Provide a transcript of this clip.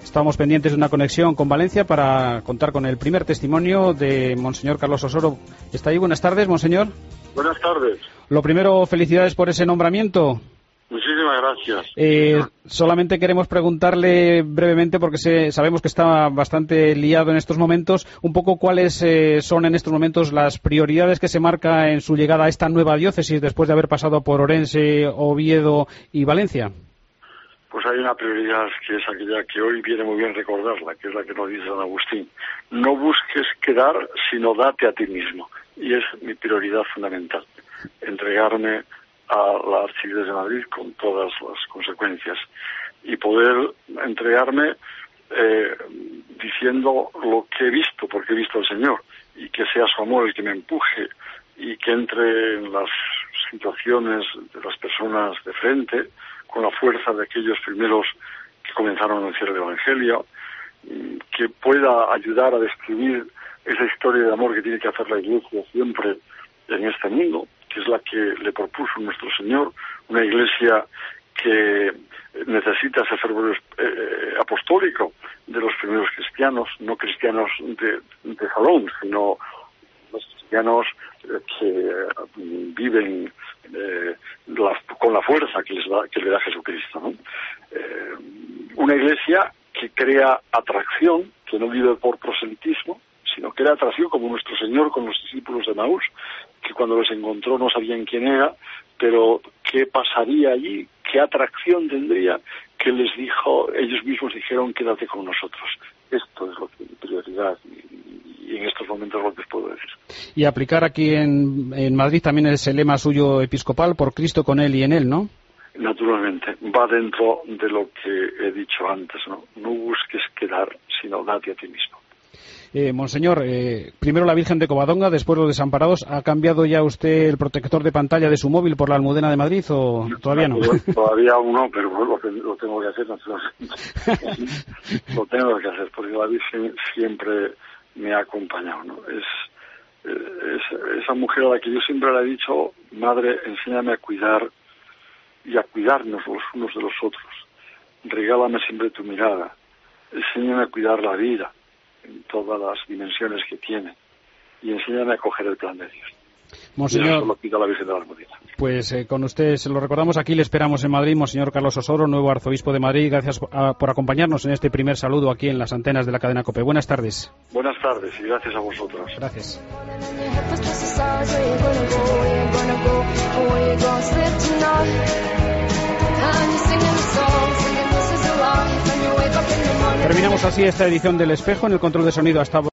Estábamos pendientes de una conexión con Valencia para contar con el primer testimonio de Monseñor Carlos Osoro. ¿Está ahí? Buenas tardes, Monseñor. Buenas tardes. Lo primero, felicidades por ese nombramiento. Muchísimas gracias. Solamente queremos preguntarle brevemente, porque sabemos que está bastante liado en estos momentos, un poco cuáles son en estos momentos las prioridades que se marca en su llegada a esta nueva diócesis después de haber pasado por Orense, Oviedo y Valencia. Pues hay una prioridad que es aquella que hoy viene muy bien recordarla, que es la que nos dice San Agustín. No busques quedar, sino date a ti mismo. Y es mi prioridad fundamental, entregarme a la Archidiócesis de Madrid con todas las consecuencias y poder entregarme diciendo lo que he visto, porque he visto al Señor, y que sea su amor el que me empuje y que entre en las situaciones de las personas de frente con la fuerza de aquellos primeros que comenzaron a anunciar el Evangelio, que pueda ayudar a describir esa historia de amor que tiene que hacer la Iglesia siempre en este mundo, que es la que le propuso nuestro Señor, una Iglesia que necesita ese fervor apostólico de los primeros cristianos, no cristianos de salón, sino los cristianos que viven con la fuerza que le da Jesucristo, ¿no? Una Iglesia que crea atracción, que no vive por proselitismo, sino que era atracción como nuestro Señor con los discípulos de Maús, que cuando los encontró no sabían quién era, pero qué pasaría allí, qué atracción tendría, que les dijo, ellos mismos dijeron, quédate con nosotros. Esto es lo que es prioridad y en estos momentos lo que os puedo decir. Y aplicar aquí en Madrid también es el lema suyo episcopal, por Cristo, con Él y en Él, ¿no? Naturalmente, va dentro de lo que he dicho antes, ¿no? No busques quedar, sino date a ti mismo. Monseñor, primero la Virgen de Covadonga, después los Desamparados. ¿Ha cambiado ya usted el protector de pantalla de su móvil por la Almudena de Madrid o todavía no? Todavía aún no, pero lo tengo que hacer, naturalmente. Lo tengo que hacer, porque la Virgen siempre me ha acompañado, ¿no? Es esa mujer a la que yo siempre le he dicho, Madre, enséñame a cuidar y a cuidarnos los unos de los otros. Regálame siempre tu mirada. Enséñame a cuidar la vida en todas las dimensiones que tiene, y enséñame a acoger el plan de Dios. Monseñor, y eso lo pide la Virgen de la Almudena. Pues con usted se lo recordamos, aquí le esperamos en Madrid, Monseñor Carlos Osoro, nuevo arzobispo de Madrid. Gracias por acompañarnos en este primer saludo aquí en las antenas de la cadena COPE. Buenas tardes. Buenas tardes y gracias a vosotros. Gracias. Terminamos así esta edición del Espejo. En el control de sonido hasta